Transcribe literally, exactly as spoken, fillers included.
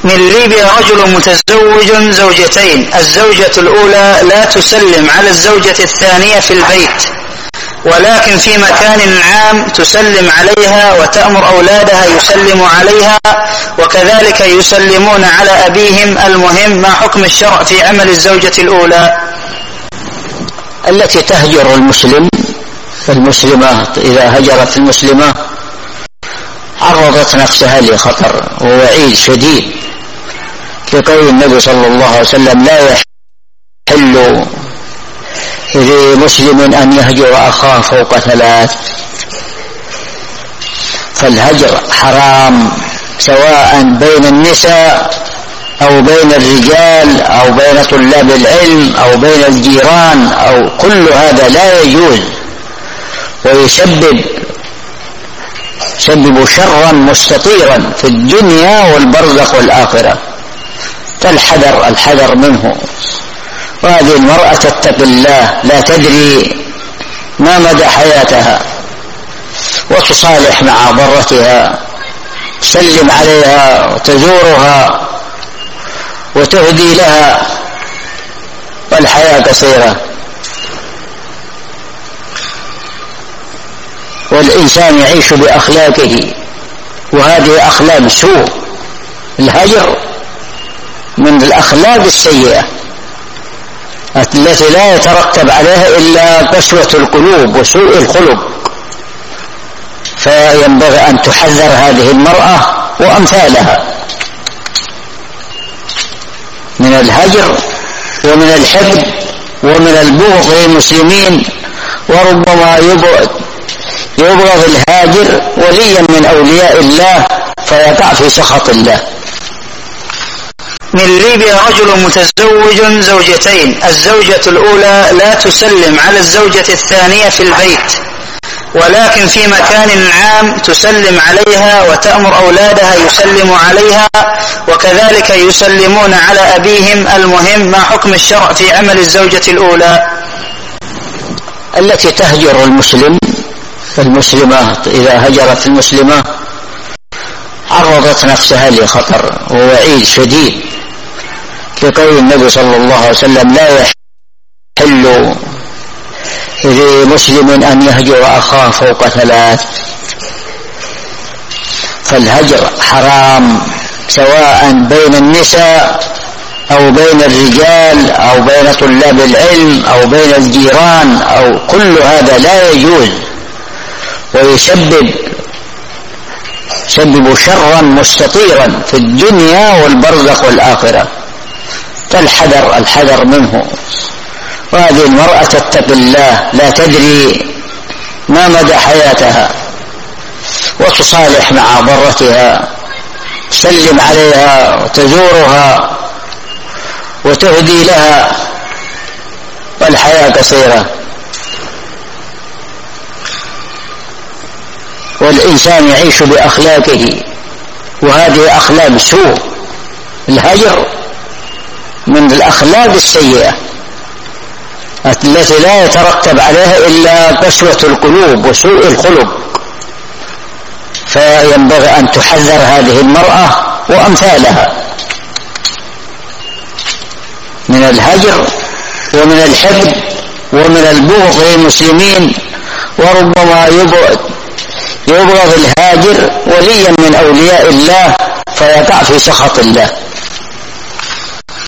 من ليبيا رجل متزوج زوجتين، الزوجة الأولى لا تسلم على الزوجة الثانية في البيت، ولكن في مكان عام تسلم عليها وتأمر أولادها يسلموا عليها، وكذلك يسلمون على أبيهم. المهم ما حكم الشرع في عمل الزوجة الأولى؟ التي تهجر المسلم المسلمة إذا هجرت المسلمة عرضت نفسها لخطر ووعيد شديد، لقول النبي صلى الله عليه وسلم: لا يحل لمسلم أن يهجر أخاه فوق ثلاث. فالهجر حرام سواء بين النساء أو بين الرجال أو بين طلاب العلم أو بين الجيران، أو كل هذا لا يجوز، ويسبب سبب شرا مستطيرا في الدنيا والبرزخ والآخرة، فالحذر الحذر منه. وهذه المرأة تتقي الله، لا تدري ما مدى حياتها، وتصالح مع ضرتها، تسلم عليها وتزورها وتهدي لها، والحياة قصيرة، والإنسان يعيش بأخلاقه، وهذه أخلاق سوء. الهجر من الأخلاق السيئة التي لا يترتب عليها إلا قسوة القلوب وسوء الخلق، فينبغي أن تحذر هذه المرأة وأمثالها من الهجر ومن الحقد ومن البغض للمسلمين، وربما يبغض يبغض الهاجر وليا من أولياء الله فيقع في سخط الله. من ليبيا رجل متزوج زوجتين، الزوجة الأولى لا تسلم على الزوجة الثانية في البيت، ولكن في مكان عام تسلم عليها وتأمر أولادها يسلموا عليها، وكذلك يسلمون على أبيهم. المهم ما حكم الشرع في عمل الزوجة الأولى؟ التي تهجر المسلم المسلمة إذا هجرت المسلمة عرضت نفسها لخطر ووعيد شديد، لقول النبي صلى الله عليه وسلم: لا يحل لمسلم أن يهجر أخاه فوق ثلاث. فالهجر حرام سواء بين النساء أو بين الرجال أو بين طلاب العلم أو بين الجيران، أو كل هذا لا يجوز، ويسبب سبب شرا مستطيرا في الدنيا والبرزخ والآخرة، فالحذر الحذر منه. وهذه المرأة تتقي الله، لا تدري ما مدى حياتها، وتصالح مع ضرتها، تسلم عليها وتزورها وتهدي لها، والحياة قصيرة، والإنسان يعيش بأخلاقه، وهذه أخلاق سوء. الهجر من الأخلاق السيئة التي لا يترتب عليها إلا قسوة القلوب وسوء الخلق، فينبغي أن تحذر هذه المرأة وأمثالها من الهجر ومن الحقد ومن البغض للمسلمين، وربما يبغض يبغض الهاجر وليا من أولياء الله فيقع في سخط الله.